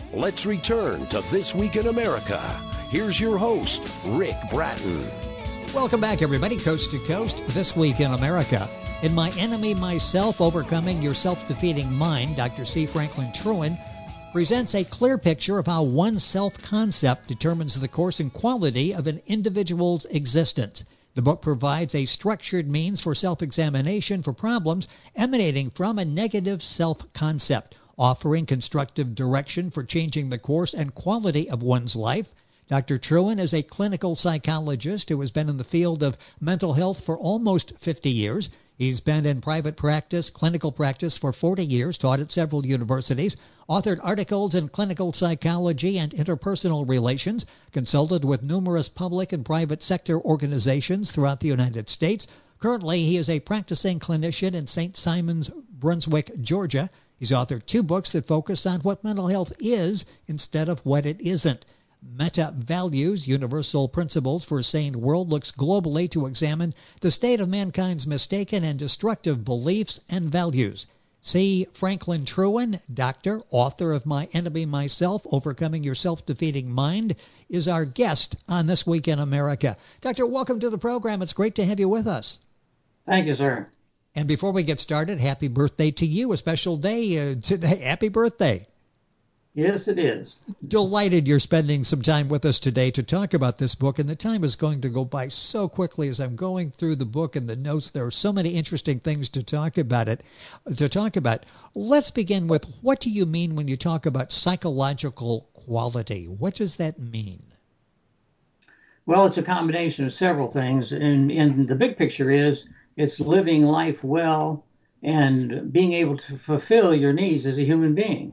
Let's return to This Week in America. Here's your host, Rick Bratton. Welcome back, everybody, coast to coast, This Week in America. In My Enemy, Myself, Overcoming Your Self-Defeating Mind, Dr. C. Franklin Trewin presents a clear picture of how one's self-concept determines the course and quality of an individual's existence. The book provides a structured means for self-examination for problems emanating from a negative self-concept, offering constructive direction for changing the course and quality of one's life. Dr. Trewin is a clinical psychologist who has been in the field of mental health for almost 50 years. He's been in private practice, clinical practice for 40 years, taught at several universities, authored articles in clinical psychology and interpersonal relations, consulted with numerous public and private sector organizations throughout the United States. Currently, he is a practicing clinician in St. Simons, Brunswick, Georgia. He's authored 2 books that focus on what mental health is instead of what it isn't. Meta Values, Universal Principles for a Sane World, looks globally to examine the state of mankind's mistaken and destructive beliefs and values. C. Franklin Trewin, doctor, author of My Enemy, Myself, Overcoming Your Self-Defeating Mind, is our guest on This Week in America. Doctor, welcome to the program. It's great to have you with us. Thank you, sir. And before we get started, happy birthday to you. A special day today. Happy birthday. Yes, it is. Delighted you're spending some time with us today to talk about this book, and the time is going to go by so quickly as I'm going through the book and the notes. There are so many interesting things to talk about. Let's begin with, what do you mean when you talk about psychological quality? What does that mean? Well, it's a combination of several things, and the big picture is it's living life well and being able to fulfill your needs as a human being.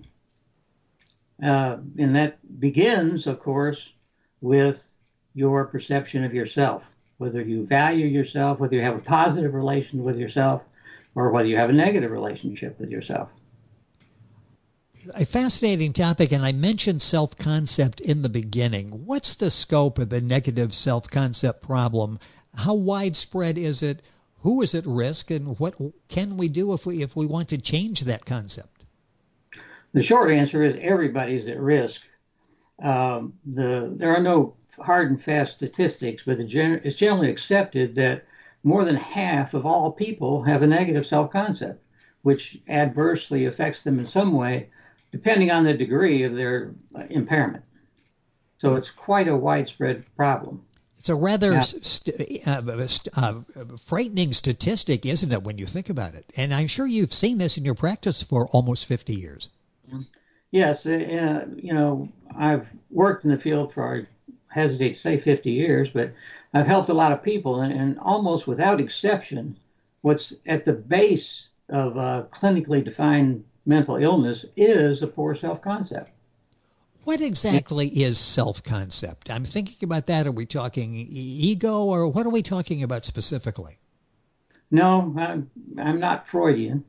And that begins, of course, with your perception of yourself, whether you value yourself, whether you have a positive relation with yourself, or whether you have a negative relationship with yourself. A fascinating topic, and I mentioned self-concept in the beginning. What's the scope of the negative self-concept problem? How widespread is it? Who is at risk? And what can we do if we want to change that concept? The short answer is everybody's at risk. There are no hard and fast statistics, but it's generally accepted that more than half of all people have a negative self-concept, which adversely affects them in some way, depending on the degree of their impairment. So it's quite a widespread problem. It's a rather frightening statistic, isn't it, when you think about it? And I'm sure you've seen this in your practice for almost 50 years. Yes, I've worked in the field for, I hesitate to say 50 years, but I've helped a lot of people, and almost without exception, what's at the base of clinically defined mental illness is a poor self-concept. What exactly is self-concept? I'm thinking about that. Are we talking ego, or what are we talking about specifically? No, I'm not Freudian.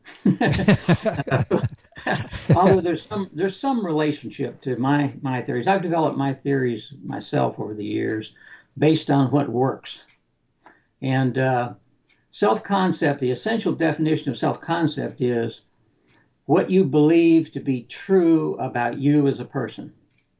Although there's some relationship to my theories. I've developed my theories myself over the years based on what works. And self-concept, the essential definition of self-concept is what you believe to be true about you as a person.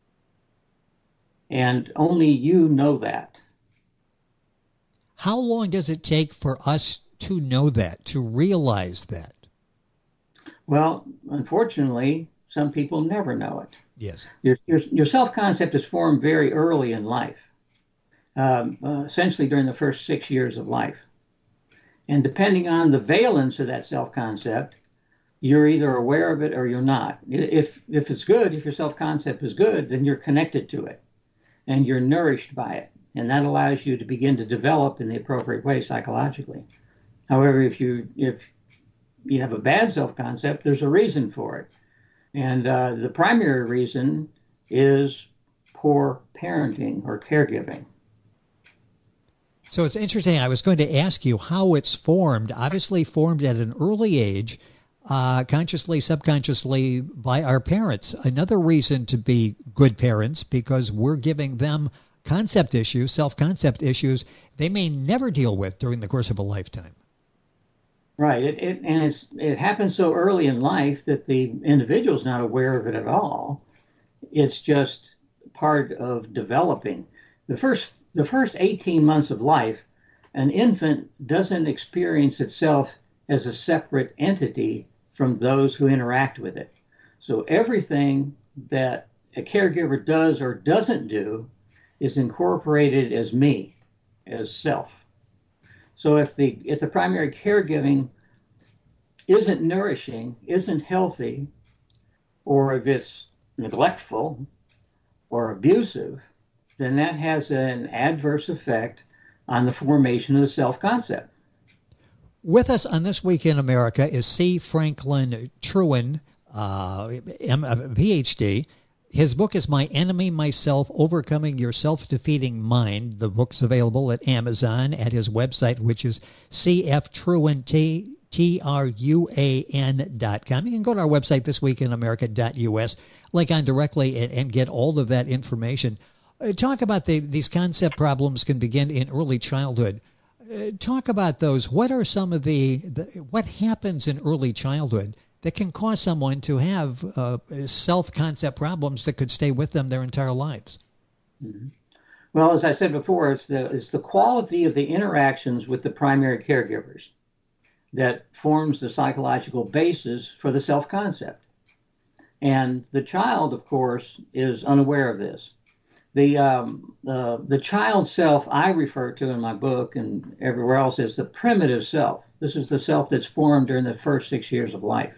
And only you know that. How long does it take for us to know that, to realize that? Well, unfortunately, some people never know it. Yes. Your self-concept is formed very early in life, essentially during the first 6 years of life. And depending on the valence of that self-concept, you're either aware of it or you're not. If it's good, if your self-concept is good, then you're connected to it and you're nourished by it. And that allows you to begin to develop in the appropriate way psychologically. However, if you have a bad self-concept, there's a reason for it. And the primary reason is poor parenting or caregiving. So it's interesting. I was going to ask you how it's formed, obviously formed at an early age, consciously, subconsciously by our parents. Another reason to be good parents, because we're giving them concept issues, self-concept issues they may never deal with during the course of a lifetime. Right. It happens so early in life that the individual's not aware of it at all. It's just part of developing. The first 18 months of life, an infant doesn't experience itself as a separate entity from those who interact with it. So everything that a caregiver does or doesn't do is incorporated as me, as self. So if the primary caregiving isn't nourishing, isn't healthy, or if it's neglectful or abusive, then that has an adverse effect on the formation of the self concept. With us on This Week in America is C. Franklin Trewin, PhD. His book is My Enemy, Myself, Overcoming Your Self-Defeating Mind. The book's available at Amazon at his website, which is cftruan.com. You can go to our website, thisweekinamerica.us, link on directly and get all of that information. Talk about these concept problems can begin in early childhood. Talk about those. What are some of what happens in early childhood that can cause someone to have self-concept problems that could stay with them their entire lives? Mm-hmm. Well, as I said before, it's the quality of the interactions with the primary caregivers that forms the psychological basis for the self-concept. And the child, of course, is unaware of this. The child self I refer to in my book and everywhere else is the primitive self. This is the self that's formed during the first 6 years of life.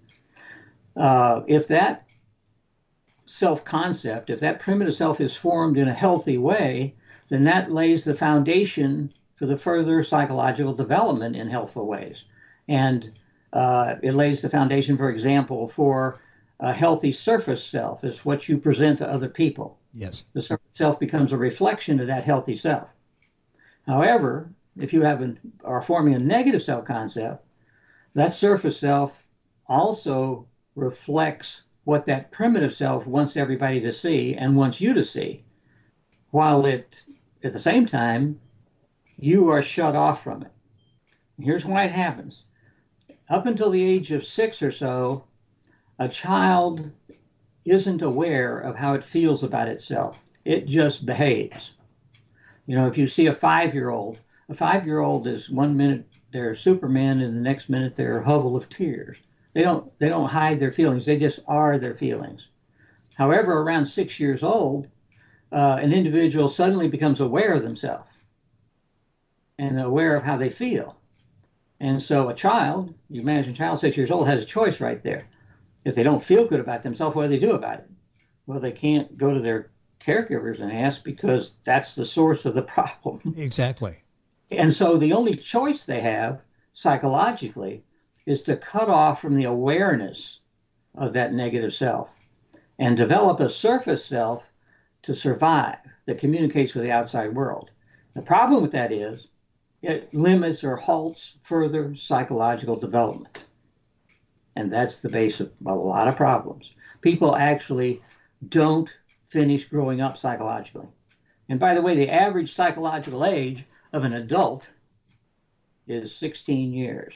If that self-concept, if that primitive self is formed in a healthy way, then that lays the foundation for the further psychological development in healthful ways. And it lays the foundation, for example, for a healthy surface self is what you present to other people. Yes. The surface self becomes a reflection of that healthy self. However, if you are forming a negative self-concept, that surface self also reflects what that primitive self wants everybody to see and wants you to see, while at the same time, you are shut off from it. Here's why it happens. Up until the age of 6 or so, a child isn't aware of how it feels about itself. It just behaves. You know, if you see a 5-year-old is 1 minute they're Superman and the next minute they're a hovel of tears. They don't hide their feelings. They just are their feelings. However, around 6 years old, an individual suddenly becomes aware of themselves and aware of how they feel. And so a child, you imagine a child 6 years old has a choice right there. If they don't feel good about themselves, what do they do about it? Well, they can't go to their caregivers and ask because that's the source of the problem. Exactly. And so the only choice they have psychologically is to cut off from the awareness of that negative self and develop a surface self to survive that communicates with the outside world. The problem with that is it limits or halts further psychological development. And that's the base of a lot of problems. People actually don't finish growing up psychologically. And by the way, the average psychological age of an adult is 16 years.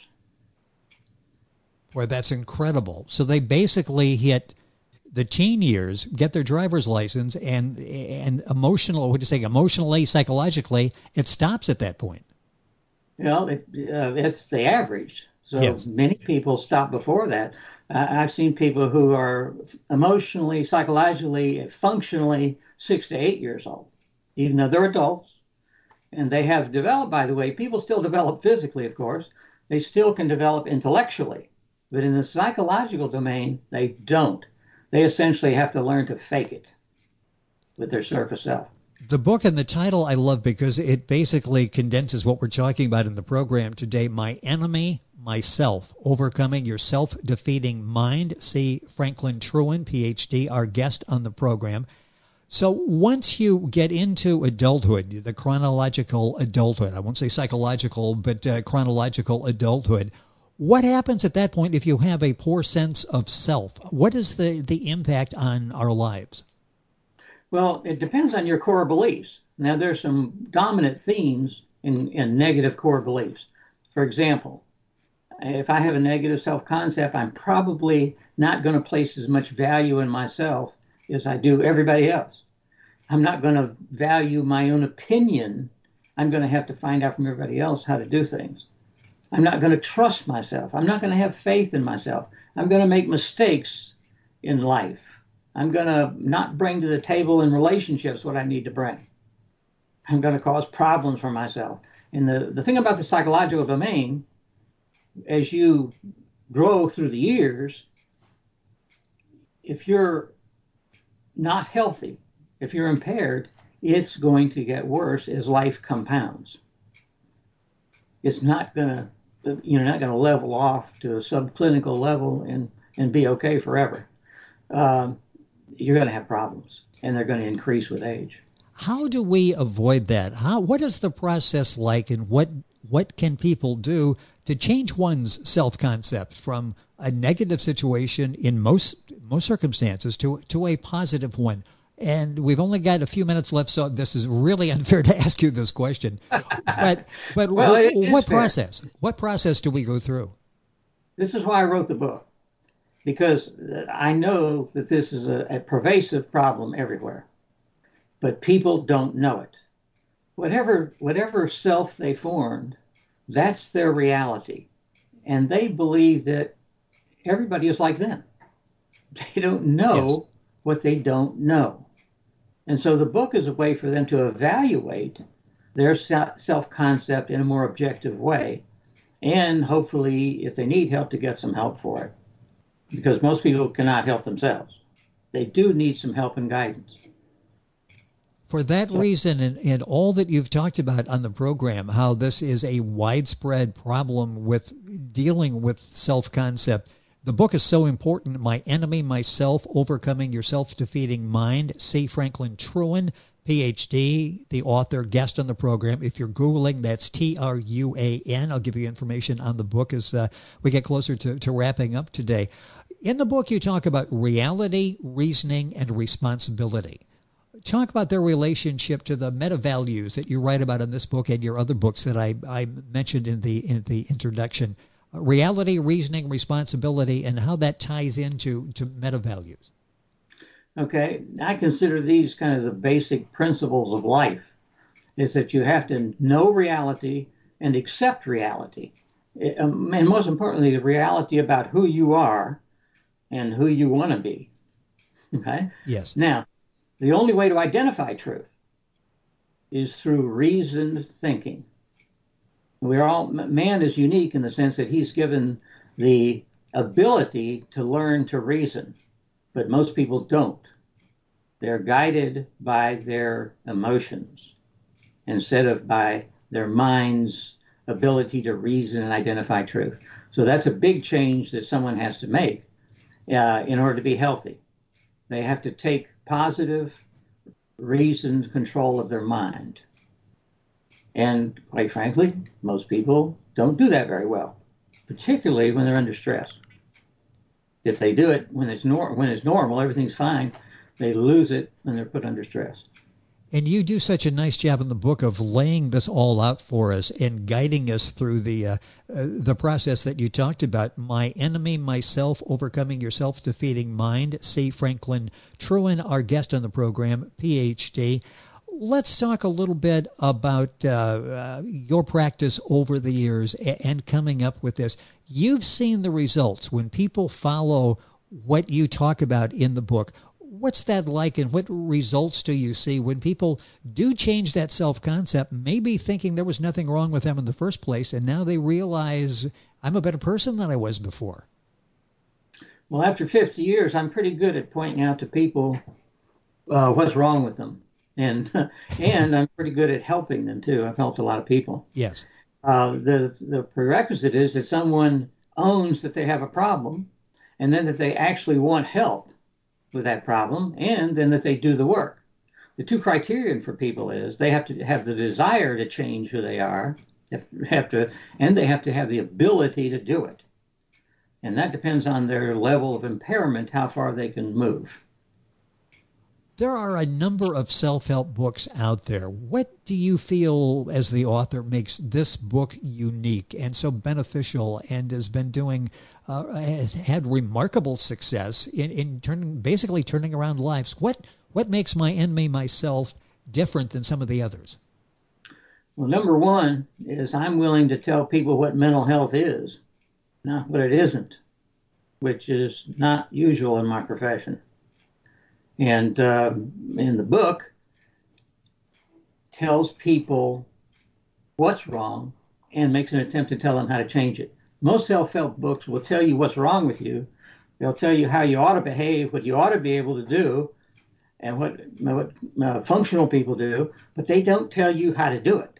Boy, that's incredible. So they basically hit the teen years, get their driver's license, and emotionally, psychologically, it stops at that point. You know, it's the average. So yes. Many people stop before that. I've seen people who are emotionally, psychologically, functionally 6 to 8 years old, even though they're adults. And they have developed, by the way, people still develop physically, of course. They still can develop intellectually. But in the psychological domain, they don't. They essentially have to learn to fake it with their surface self. The book and the title I love because it basically condenses what we're talking about in the program today. My Enemy, Myself, Overcoming Your Self-Defeating Mind. C. Franklin Trewin, PhD, our guest on the program. So once you get into adulthood, the chronological adulthood, I won't say psychological, but chronological adulthood, what happens at that point if you have a poor sense of self? What is the impact on our lives? Well, it depends on your core beliefs. Now, there's some dominant themes in negative core beliefs. For example, if I have a negative self-concept, I'm probably not going to place as much value in myself as I do everybody else. I'm not going to value my own opinion. I'm going to have to find out from everybody else how to do things. I'm not going to trust myself. I'm not going to have faith in myself. I'm going to make mistakes in life. I'm going to not bring to the table in relationships what I need to bring. I'm going to cause problems for myself. And the thing about the psychological domain, as you grow through the years, if you're not healthy, if you're impaired, it's going to get worse as life compounds. It's not going to, you're not going to level off to a subclinical level and be okay forever. You're going to have problems, and they're going to increase with age. How do we avoid that? What is the process like, and what can people do to change one's self-concept from a negative situation in most circumstances to a positive one? And we've only got a few minutes left, so this is really unfair to ask you this question. But well, what process? What process do we go through? This is why I wrote the book, because I know that this is a pervasive problem everywhere, but people don't know it. Whatever self they formed, that's their reality, and they believe that everybody is like them. They don't know what they don't know. And so the book is a way for them to evaluate their self-concept in a more objective way, and hopefully, if they need help, to get some help for it. Because most people cannot help themselves. They do need some help and guidance. For that reason, and all that you've talked about on the program, how this is a widespread problem with dealing with self-concept, the book is so important. My Enemy, Myself, Overcoming Your Self-Defeating Mind. C. Franklin Truen, Ph.D., the author, guest on the program. If you're Googling, that's Truan. I'll give you information on the book as we get closer to wrapping up today. In the book, you talk about reality, reasoning, and responsibility. Talk about their relationship to the meta values that you write about in this book and your other books that I mentioned in the introduction. Reality, reasoning, responsibility, and how that ties into meta values. Okay, I consider these kind of the basic principles of life, is that you have to know reality and accept reality. And most importantly, the reality about who you are and who you want to be. Okay? Yes. Now, the only way to identify truth is through reasoned thinking. Man is unique in the sense that he's given the ability to learn to reason, but most people don't. They're guided by their emotions instead of by their mind's ability to reason and identify truth. So that's a big change that someone has to make in order to be healthy. They have to take positive, reasoned control of their mind. And quite frankly, most people don't do that very well, particularly when they're under stress. If they do it when it's normal, everything's fine. They lose it when they're put under stress. And you do such a nice job in the book of laying this all out for us and guiding us through the process that you talked about. My Enemy, Myself, Overcoming Your Self-Defeating Mind. C. Franklin Truen, our guest on the program, Ph.D. Let's talk a little bit about your practice over the years and coming up with this. You've seen the results when people follow what you talk about in the book. What's that like, and what results do you see when people do change that self-concept, maybe thinking there was nothing wrong with them in the first place, and now they realize I'm a better person than I was before? Well, after 50 years, I'm pretty good at pointing out to people what's wrong with them. And I'm pretty good at helping them, too. I've helped a lot of people. Yes. The prerequisite is that someone owns that they have a problem, and then that they actually want help with that problem, and then that they do the work. The two criterion for people is they have to have the desire to change who they are, and they have to have the ability to do it. And that depends on their level of impairment, how far they can move. There are a number of self-help books out there. What do you feel as the author makes this book unique and so beneficial and has been doing, has had remarkable success in basically turning around lives? What makes My Enemy, Myself different than some of the others? Well, number one is I'm willing to tell people what mental health is, not what it isn't, which is not usual in my profession. And in the book, tells people what's wrong and makes an attempt to tell them how to change it. Most self-help books will tell you what's wrong with you. They'll tell you how you ought to behave, what you ought to be able to do, and what functional people do, but they don't tell you how to do it.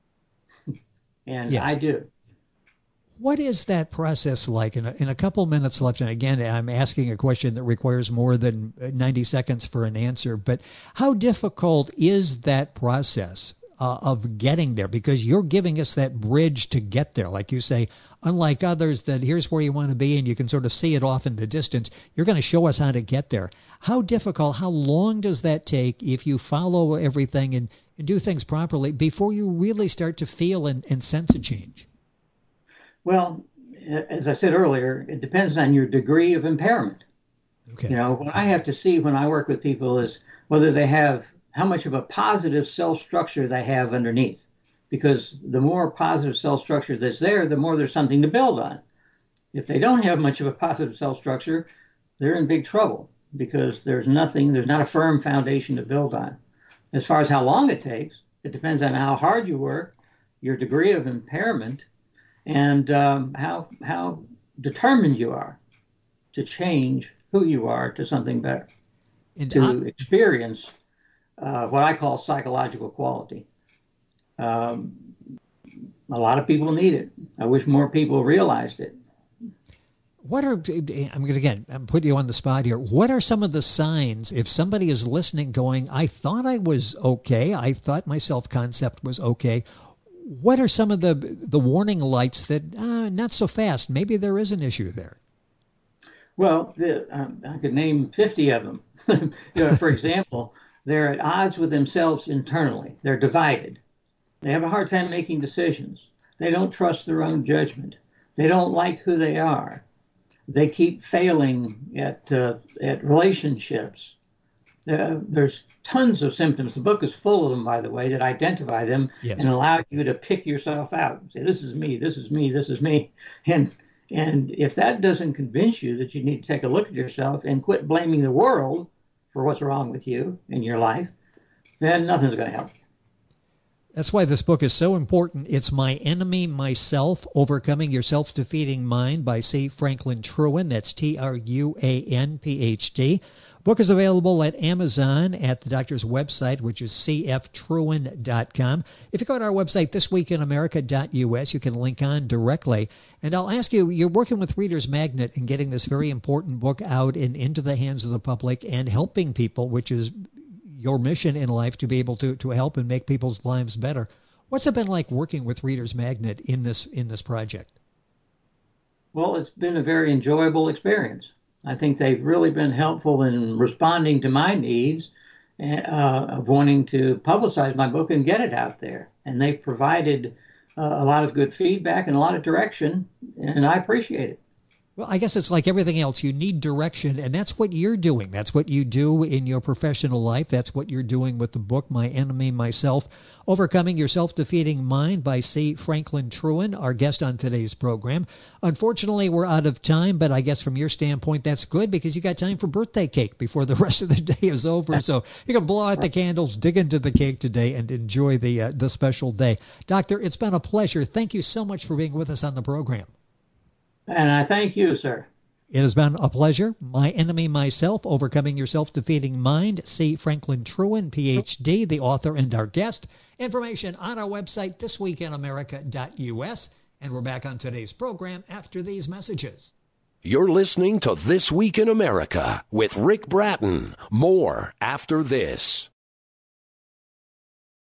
And yes. I do. What is that process like? In a couple minutes left, and again, I'm asking a question that requires more than 90 seconds for an answer, but how difficult is that process of getting there? Because you're giving us that bridge to get there. Like you say, unlike others that here's where you want to be and you can sort of see it off in the distance, you're going to show us how to get there. How difficult, how long does that take if you follow everything and do things properly before you really start to feel and sense a change? Well, as I said earlier, it depends on your degree of impairment. Okay. You know, what I have to see when I work with people is whether they have, how much of a positive cell structure they have underneath. Because the more positive cell structure that's there, the more there's something to build on. If they don't have much of a positive cell structure, they're in big trouble because there's not a firm foundation to build on. As far as how long it takes, it depends on how hard you work, your degree of impairment, and how determined you are to change who you are to something better, and to experience what I call psychological quality. A lot of people need it. I wish more people realized it. I'm putting you on the spot here. What are some of the signs if somebody is listening going, I thought I was okay, I thought my self-concept was okay? What are some of the warning lights that, not so fast, maybe there is an issue there? Well, I could name 50 of them. For example, they're at odds with themselves internally. They're divided. They have a hard time making decisions. They don't trust their own judgment. They don't like who they are. They keep failing at relationships. There's tons of symptoms. The book is full of them, by the way, that identify them. Yes. And allow you to pick yourself out and say, this is me, this is me, this is me. And if that doesn't convince you that you need to take a look at yourself and quit blaming the world for what's wrong with you in your life, then nothing's going to help. That's why this book is so important. It's My Enemy, Myself, Overcoming Your Self-Defeating Mind by C. Franklin Trewin. That's Truan, Ph.D. Book is available at Amazon, at the doctor's website, which is cftrewin.com. If you go to our website, thisweekinamerica.us, you can link on directly. And I'll ask you, you're working with Reader's Magnet and getting this very important book out and into the hands of the public and helping people, which is your mission in life, to be able to help and make people's lives better. What's it been like working with Reader's Magnet in this project? Well, it's been a very enjoyable experience. I think they've really been helpful in responding to my needs of wanting to publicize my book and get it out there. And they've provided a lot of good feedback and a lot of direction, and I appreciate it. Well, I guess it's like everything else. You need direction, and that's what you're doing. That's what you do in your professional life. That's what you're doing with the book, My Enemy, Myself, Overcoming Your Self-Defeating Mind by C. Franklin Trewin, our guest on today's program. Unfortunately, we're out of time, but I guess from your standpoint, that's good because you got time for birthday cake before the rest of the day is over. So you can blow out the candles, dig into the cake today, and enjoy the special day. Doctor, it's been a pleasure. Thank you so much for being with us on the program. And I thank you, sir. It has been a pleasure. My Enemy, Myself, Overcoming Your Self-Defeating Mind. C. Franklin Trewin, Ph.D., the author and our guest. Information on our website, thisweekinamerica.us. And we're back on today's program after these messages. You're listening to This Week in America with Rick Bratton. More after this.